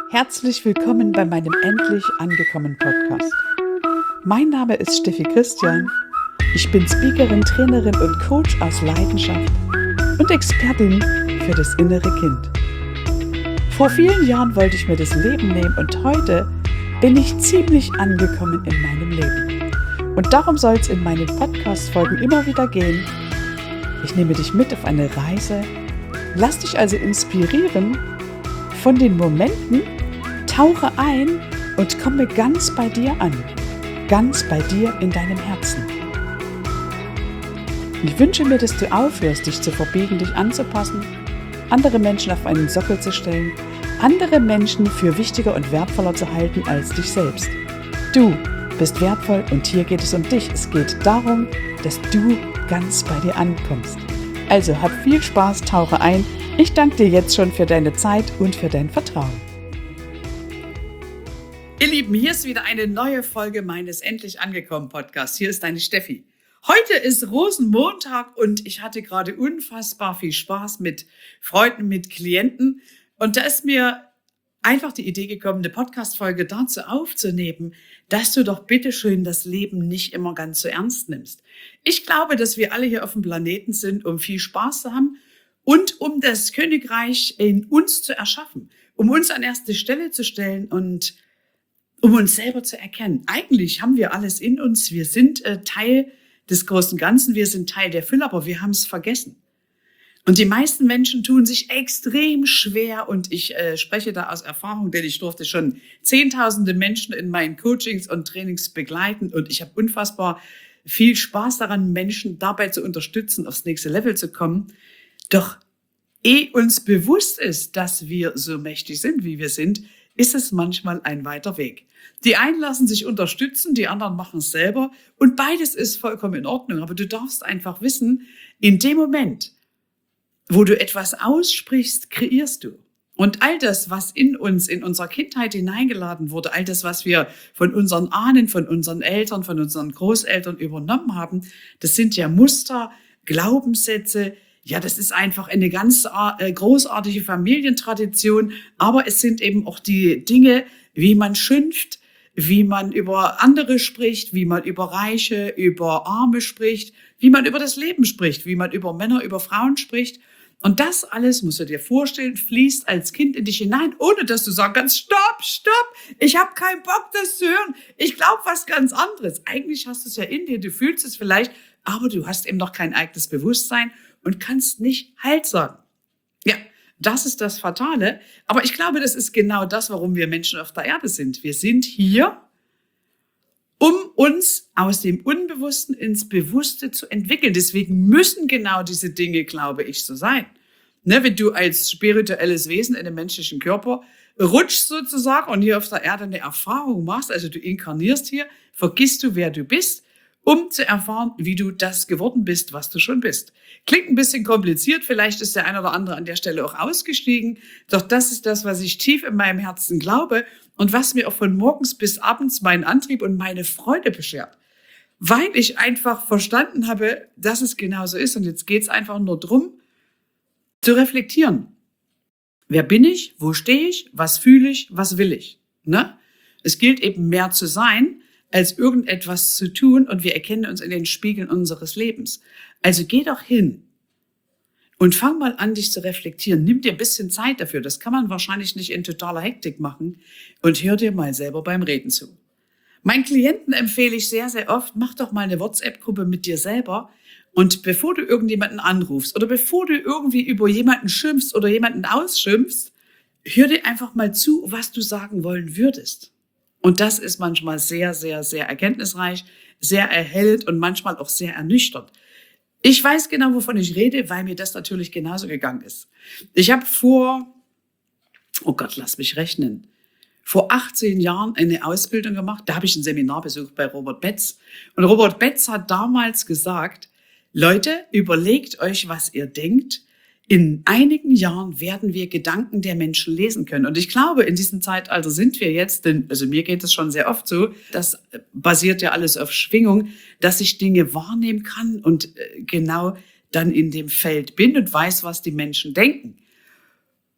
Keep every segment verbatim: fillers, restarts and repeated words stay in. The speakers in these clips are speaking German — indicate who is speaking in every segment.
Speaker 1: Herzlich willkommen bei meinem Endlich angekommen Podcast. Mein Name ist Steffi Christian. Ich bin Speakerin, Trainerin und Coach aus Leidenschaft und Expertin für das innere Kind. Vor vielen Jahren wollte ich mir das Leben nehmen und heute bin ich ziemlich angekommen in meinem Leben. Und darum soll es in meinen Podcast-Folgen immer wieder gehen. Ich nehme dich mit auf eine Reise, lass dich also inspirieren von den Momenten, tauche ein und komme ganz bei dir an, ganz bei dir in deinem Herzen. Ich wünsche mir, dass du aufhörst, dich zu verbiegen, dich anzupassen, andere Menschen auf einen Sockel zu stellen, andere Menschen für wichtiger und wertvoller zu halten als dich selbst. Du bist wertvoll und hier geht es um dich. Es geht darum, dass du ganz bei dir ankommst. Also hab viel Spaß, tauche ein. Ich danke dir jetzt schon für deine Zeit und für dein Vertrauen. Ihr Lieben, hier ist wieder eine neue Folge meines Endlich angekommen Podcasts. Hier ist deine Steffi. Heute ist Rosenmontag und ich hatte gerade unfassbar viel Spaß mit Freunden, mit Klienten. Und da ist mir einfach die Idee gekommen, eine Podcast-Folge dazu aufzunehmen, dass du doch bitteschön das Leben nicht immer ganz so ernst nimmst. Ich glaube, dass wir alle hier auf dem Planeten sind, um viel Spaß zu haben und um das Königreich in uns zu erschaffen, um uns an erste Stelle zu stellen und um uns selber zu erkennen. Eigentlich haben wir alles in uns. Wir sind äh, Teil des großen Ganzen. Wir sind Teil der Fülle, aber wir haben es vergessen. Und die meisten Menschen tun sich extrem schwer und ich äh, spreche da aus Erfahrung, denn ich durfte schon zehntausende Menschen in meinen Coachings und Trainings begleiten und ich habe unfassbar viel Spaß daran, Menschen dabei zu unterstützen, aufs nächste Level zu kommen. Doch ehe uns bewusst ist, dass wir so mächtig sind, wie wir sind, ist es manchmal ein weiter Weg. Die einen lassen sich unterstützen, die anderen machen es selber und beides ist vollkommen in Ordnung. Aber du darfst einfach wissen, in dem Moment, wo du etwas aussprichst, kreierst du. Und all das, was in uns, in unserer Kindheit hineingeladen wurde, all das, was wir von unseren Ahnen, von unseren Eltern, von unseren Großeltern übernommen haben, das sind ja Muster, Glaubenssätze. Ja, das ist einfach eine ganz großartige Familientradition. Aber es sind eben auch die Dinge, wie man schimpft, wie man über andere spricht, wie man über Reiche, über Arme spricht, wie man über das Leben spricht, wie man über Männer, über Frauen spricht. Und das alles, musst du dir vorstellen, fließt als Kind in dich hinein, ohne dass du sagen kannst, stopp, stopp, ich habe keinen Bock, das zu hören. Ich glaube was ganz anderes. Eigentlich hast du es ja in dir, du fühlst es vielleicht, aber du hast eben noch kein eigenes Bewusstsein und kannst nicht Halt sagen. Ja, das ist das Fatale. Aber ich glaube, das ist genau das, warum wir Menschen auf der Erde sind. Wir sind hier, um uns aus dem Unbewussten ins Bewusste zu entwickeln. Deswegen müssen genau diese Dinge, glaube ich, so sein. Ne, wenn du als spirituelles Wesen in einem menschlichen Körper rutschst sozusagen und hier auf der Erde eine Erfahrung machst, also du inkarnierst hier, vergisst du, wer du bist, um zu erfahren, wie du das geworden bist, was du schon bist. Klingt ein bisschen kompliziert, vielleicht ist der ein oder andere an der Stelle auch ausgestiegen, doch das ist das, was ich tief in meinem Herzen glaube und was mir auch von morgens bis abends meinen Antrieb und meine Freude beschert. Weil ich einfach verstanden habe, dass es genauso ist und jetzt geht es einfach nur drum, zu reflektieren. Wer bin ich? Wo stehe ich? Was fühle ich? Was will ich? Ne? Es gilt eben mehr zu sein, als irgendetwas zu tun und wir erkennen uns in den Spiegeln unseres Lebens. Also geh doch hin und fang mal an, dich zu reflektieren. Nimm dir ein bisschen Zeit dafür. Das kann man wahrscheinlich nicht in totaler Hektik machen und hör dir mal selber beim Reden zu. Meinen Klienten empfehle ich sehr, sehr oft, mach doch mal eine WhatsApp-Gruppe mit dir selber und bevor du irgendjemanden anrufst oder bevor du irgendwie über jemanden schimpfst oder jemanden ausschimpfst, hör dir einfach mal zu, was du sagen wollen würdest. Und das ist manchmal sehr, sehr, sehr erkenntnisreich, sehr erhellend und manchmal auch sehr ernüchternd. Ich weiß genau, wovon ich rede, weil mir das natürlich genauso gegangen ist. Ich habe vor, oh Gott, lass mich rechnen, vor achtzehn Jahren eine Ausbildung gemacht. Da habe ich ein Seminar besucht bei Robert Betz. Und Robert Betz hat damals gesagt, Leute, überlegt euch, was ihr denkt. In einigen Jahren werden wir Gedanken der Menschen lesen können. Und ich glaube, in diesem Zeitalter sind wir jetzt, denn also mir geht es schon sehr oft so, das basiert ja alles auf Schwingung, dass ich Dinge wahrnehmen kann und genau dann in dem Feld bin und weiß, was die Menschen denken. Ja,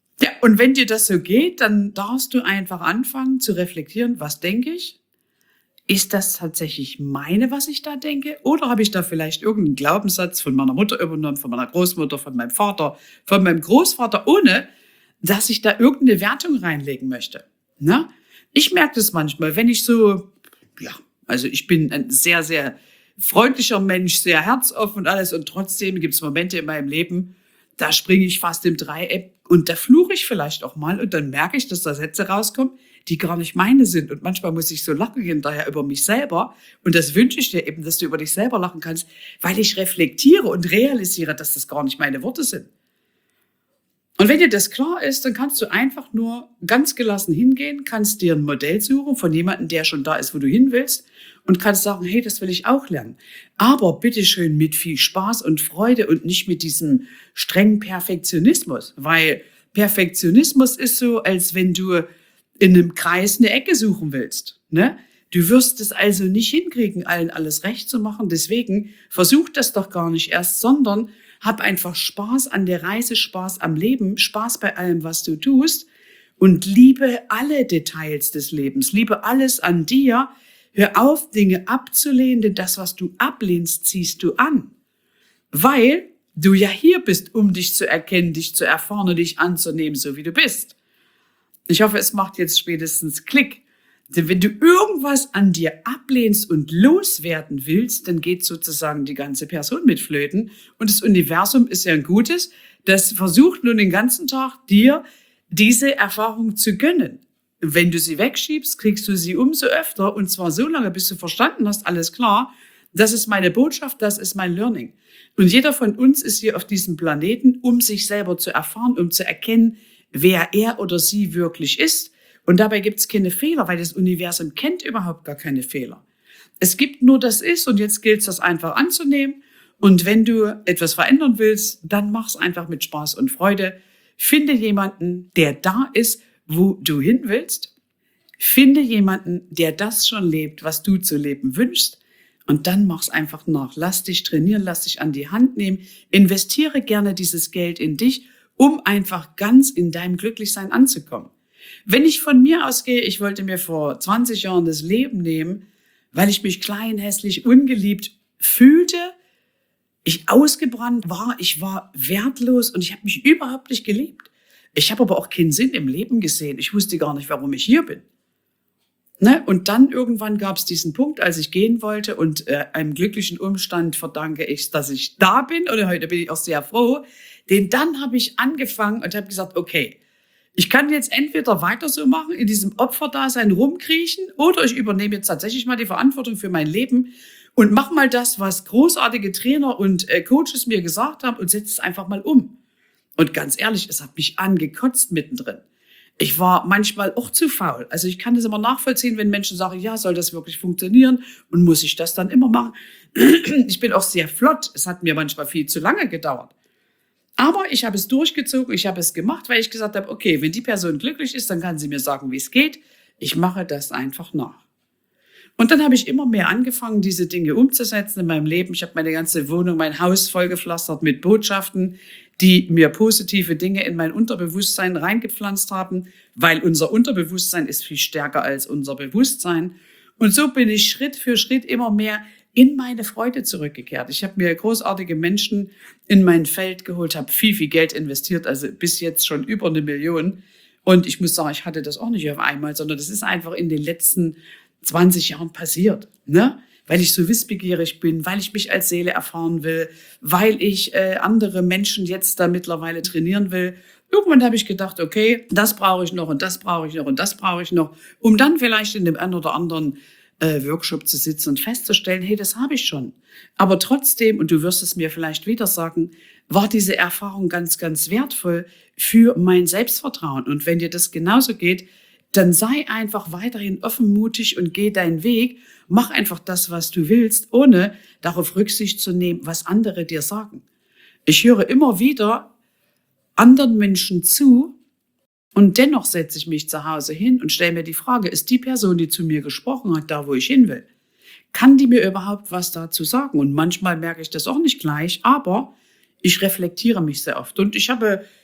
Speaker 1: und wenn dir das so geht, dann darfst du einfach anfangen zu reflektieren, was denke ich? Ist das tatsächlich meine, was ich da denke? Oder habe ich da vielleicht irgendeinen Glaubenssatz von meiner Mutter übernommen, von meiner Großmutter, von meinem Vater, von meinem Großvater, ohne dass ich da irgendeine Wertung reinlegen möchte? Ne? Ich merke das manchmal, wenn ich so, ja, also ich bin ein sehr, sehr freundlicher Mensch, sehr herzoffen und alles, und trotzdem gibt es Momente in meinem Leben, da springe ich fast im Dreieck und da fluche ich vielleicht auch mal und dann merke ich, dass da Sätze rauskommen, die gar nicht meine sind. Und manchmal muss ich so lachen hinterher über mich selber. Und das wünsche ich dir eben, dass du über dich selber lachen kannst, weil ich reflektiere und realisiere, dass das gar nicht meine Worte sind. Und wenn dir das klar ist, dann kannst du einfach nur ganz gelassen hingehen, kannst dir ein Modell suchen von jemandem, der schon da ist, wo du hin willst, und kannst sagen, hey, das will ich auch lernen. Aber bitteschön mit viel Spaß und Freude und nicht mit diesem strengen Perfektionismus. Weil Perfektionismus ist so, als wenn du in einem Kreis eine Ecke suchen willst. Ne? Du wirst es also nicht hinkriegen, allen alles recht zu machen. Deswegen versuch das doch gar nicht erst, sondern hab einfach Spaß an der Reise, Spaß am Leben, Spaß bei allem, was du tust und liebe alle Details des Lebens, liebe alles an dir. Hör auf, Dinge abzulehnen, denn das, was du ablehnst, ziehst du an. Weil du ja hier bist, um dich zu erkennen, dich zu erfahren und dich anzunehmen, so wie du bist. Ich hoffe, es macht jetzt spätestens Klick. Denn wenn du irgendwas an dir ablehnst und loswerden willst, dann geht sozusagen die ganze Person mit flöten. Und das Universum ist ja ein Gutes, das versucht nun den ganzen Tag, dir diese Erfahrung zu gönnen. Wenn du sie wegschiebst, kriegst du sie umso öfter, und zwar so lange, bis du verstanden hast, alles klar, das ist meine Botschaft, das ist mein Learning. Und jeder von uns ist hier auf diesem Planeten, um sich selber zu erfahren, um zu erkennen, wer er oder sie wirklich ist. Und dabei gibt es keine Fehler, weil das Universum kennt überhaupt gar keine Fehler. Es gibt nur das Ist, und jetzt gilt es, das einfach anzunehmen. Und wenn du etwas verändern willst, dann mach's einfach mit Spaß und Freude. Finde jemanden, der da ist, wo du hin willst. Finde jemanden, der das schon lebt, was du zu leben wünschst. Und dann mach's einfach nach. Lass dich trainieren, lass dich an die Hand nehmen. Investiere gerne dieses Geld in dich, um einfach ganz in deinem Glücklichsein anzukommen. Wenn ich von mir ausgehe, ich wollte mir vor zwanzig Jahren das Leben nehmen, weil ich mich klein, hässlich, ungeliebt fühlte, ich ausgebrannt war, ich war wertlos und ich habe mich überhaupt nicht geliebt. Ich habe aber auch keinen Sinn im Leben gesehen. Ich wusste gar nicht, warum ich hier bin. Ne? Und dann irgendwann gab es diesen Punkt, als ich gehen wollte, und äh, einem glücklichen Umstand verdanke ich, dass ich da bin, und heute bin ich auch sehr froh. Denn dann habe ich angefangen und habe gesagt, okay, ich kann jetzt entweder weiter so machen, in diesem Opferdasein rumkriechen, oder ich übernehme jetzt tatsächlich mal die Verantwortung für mein Leben und mache mal das, was großartige Trainer und äh, Coaches mir gesagt haben, und setze es einfach mal um. Und ganz ehrlich, es hat mich angekotzt mittendrin. Ich war manchmal auch zu faul. Also ich kann das immer nachvollziehen, wenn Menschen sagen, ja, soll das wirklich funktionieren und muss ich das dann immer machen? Ich bin auch sehr flott. Es hat mir manchmal viel zu lange gedauert. Aber ich habe es durchgezogen, ich habe es gemacht, weil ich gesagt habe, okay, wenn die Person glücklich ist, dann kann sie mir sagen, wie es geht. Ich mache das einfach nach. Und dann habe ich immer mehr angefangen, diese Dinge umzusetzen in meinem Leben. Ich habe meine ganze Wohnung, mein Haus vollgepflastert mit Botschaften, die mir positive Dinge in mein Unterbewusstsein reingepflanzt haben, weil unser Unterbewusstsein ist viel stärker als unser Bewusstsein. Und so bin ich Schritt für Schritt immer mehr in meine Freude zurückgekehrt. Ich habe mir großartige Menschen in mein Feld geholt, habe viel, viel Geld investiert, also bis jetzt schon über eine Million. Und ich muss sagen, ich hatte das auch nicht auf einmal, sondern das ist einfach in den letzten zwanzig Jahren passiert, ne? Weil ich so wissbegierig bin, weil ich mich als Seele erfahren will, weil ich äh, andere Menschen jetzt da mittlerweile trainieren will. Irgendwann habe ich gedacht, okay, das brauche ich noch und das brauche ich noch und das brauche ich noch, um dann vielleicht in dem einen oder anderen äh, Workshop zu sitzen und festzustellen, hey, das habe ich schon. Aber trotzdem, und du wirst es mir vielleicht wieder sagen, war diese Erfahrung ganz, ganz wertvoll für mein Selbstvertrauen. Und wenn dir das genauso geht, dann sei einfach weiterhin offen, mutig und geh deinen Weg. Mach einfach das, was du willst, ohne darauf Rücksicht zu nehmen, was andere dir sagen. Ich höre immer wieder anderen Menschen zu, und dennoch setze ich mich zu Hause hin und stelle mir die Frage, ist die Person, die zu mir gesprochen hat, da, wo ich hin will? Kann die mir überhaupt was dazu sagen? Und manchmal merke ich das auch nicht gleich, aber ich reflektiere mich sehr oft. Und ich habe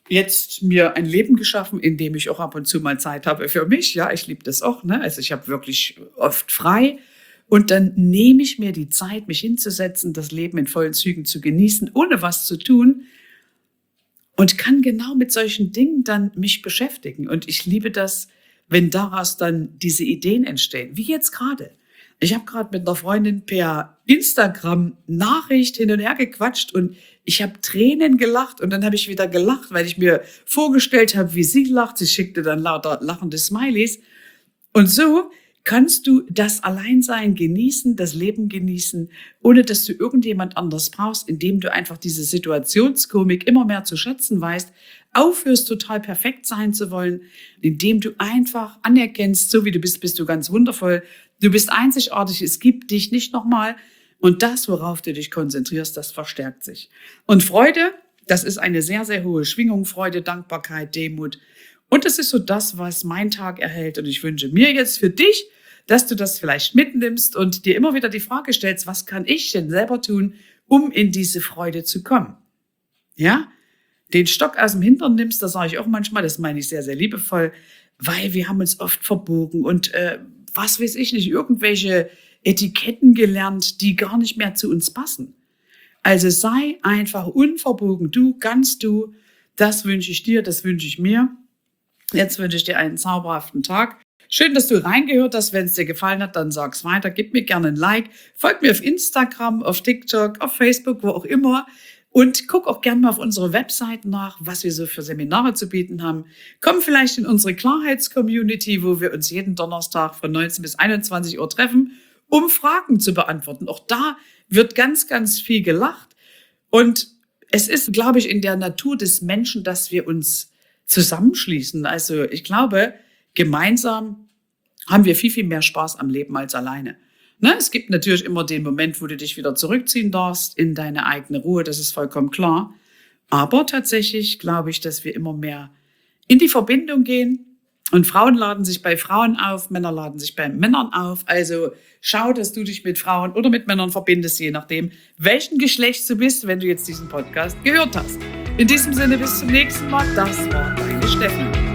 Speaker 1: jetzt mir ein Leben geschaffen, in dem ich auch ab und zu mal Zeit habe für mich. Ja, ich liebe das auch. Ne? Also ich habe wirklich oft frei. Und dann nehme ich mir die Zeit, mich hinzusetzen, das Leben in vollen Zügen zu genießen, ohne was zu tun. Und kann genau mit solchen Dingen dann mich beschäftigen. Und ich liebe das, wenn daraus dann diese Ideen entstehen. Wie jetzt gerade. Ich habe gerade mit einer Freundin per Instagram Nachricht hin und her gequatscht und ich habe Tränen gelacht und dann habe ich wieder gelacht, weil ich mir vorgestellt habe, wie sie lacht. Sie schickte dann lauter lachende Smileys. Und so kannst du das Alleinsein genießen, das Leben genießen, ohne dass du irgendjemand anders brauchst, indem du einfach diese Situationskomik immer mehr zu schätzen weißt, aufhörst, total perfekt sein zu wollen, indem du einfach anerkennst, so wie du bist, bist du ganz wundervoll, du bist einzigartig, es gibt dich nicht nochmal und das, worauf du dich konzentrierst, das verstärkt sich. Und Freude, das ist eine sehr, sehr hohe Schwingung, Freude, Dankbarkeit, Demut und das ist so das, was mein Tag erhält und ich wünsche mir jetzt für dich, dass du das vielleicht mitnimmst und dir immer wieder die Frage stellst, was kann ich denn selber tun, um in diese Freude zu kommen? Ja? Den Stock aus dem Hintern nimmst, das sage ich auch manchmal, das meine ich sehr, sehr liebevoll, weil wir haben uns oft verbogen und äh, was weiß ich nicht, irgendwelche Etiketten gelernt, die gar nicht mehr zu uns passen. Also sei einfach unverbogen, du, ganz du, das wünsche ich dir, das wünsche ich mir. Jetzt wünsche ich dir einen zauberhaften Tag. Schön, dass du reingehört hast. Wenn es dir gefallen hat, dann sag's weiter. Gib mir gerne ein Like. Folg mir auf Instagram, auf TikTok, auf Facebook, wo auch immer. Und guck auch gerne mal auf unsere Website nach, was wir so für Seminare zu bieten haben. Komm vielleicht in unsere Klarheits-Community, wo wir uns jeden Donnerstag von neunzehn bis einundzwanzig Uhr treffen, um Fragen zu beantworten. Auch da wird ganz, ganz viel gelacht. Und es ist, glaube ich, in der Natur des Menschen, dass wir uns zusammenschließen. Also ich glaube, gemeinsam haben wir viel, viel mehr Spaß am Leben als alleine. Ne? Es gibt natürlich immer den Moment, wo du dich wieder zurückziehen darfst in deine eigene Ruhe, das ist vollkommen klar. Aber tatsächlich glaube ich, dass wir immer mehr in die Verbindung gehen. Und Frauen laden sich bei Frauen auf, Männer laden sich bei Männern auf. Also schau, dass du dich mit Frauen oder mit Männern verbindest, je nachdem, welchen Geschlechts du bist, wenn du jetzt diesen Podcast gehört hast. In diesem Sinne, bis zum nächsten Mal. Das war deine Steffi.